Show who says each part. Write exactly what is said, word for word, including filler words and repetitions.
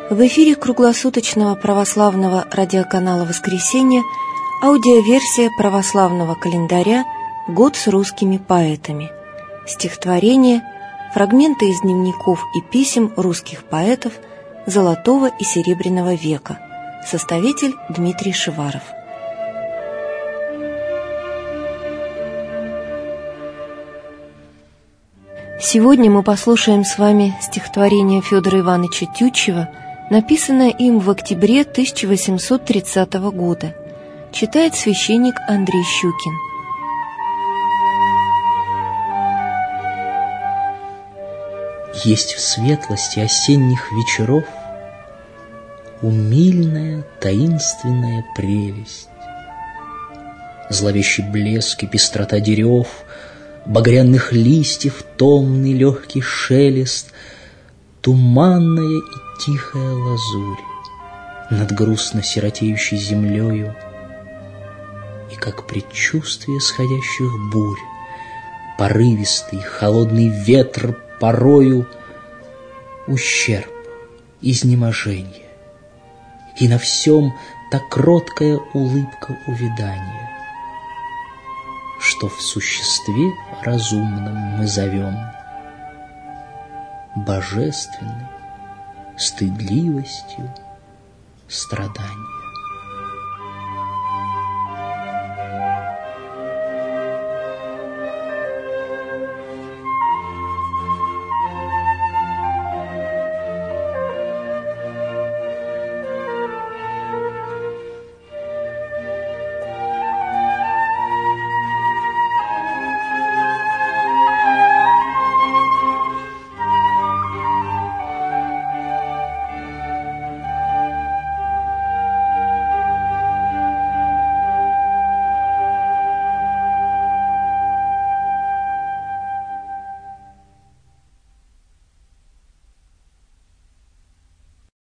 Speaker 1: В эфире круглосуточного православного радиоканала «Воскресенье» аудиоверсия православного календаря «Год с русскими поэтами». Стихотворения, фрагменты из дневников и писем русских поэтов Золотого и Серебряного века. Составитель Дмитрий Шиваров. Сегодня мы послушаем с вами стихотворение Федора Ивановича Тютчева, написанное им в октябре тысяча восемьсот тридцатого года. Читает священник Андрей Щукин.
Speaker 2: Есть в светлости осенних вечеров умильная, таинственная прелесть, зловещий блеск и пестрота дерев, багряных листьев томный легкий шелест, туманная и тихая лазурь над грустно сиротеющей землею, и как предчувствие сходящих бурь порывистый холодный ветер порою ущерб, изнеможение, и на всем та кроткая улыбка увядания, что в существе разумном мы зовем божественной стыдливостью страданий.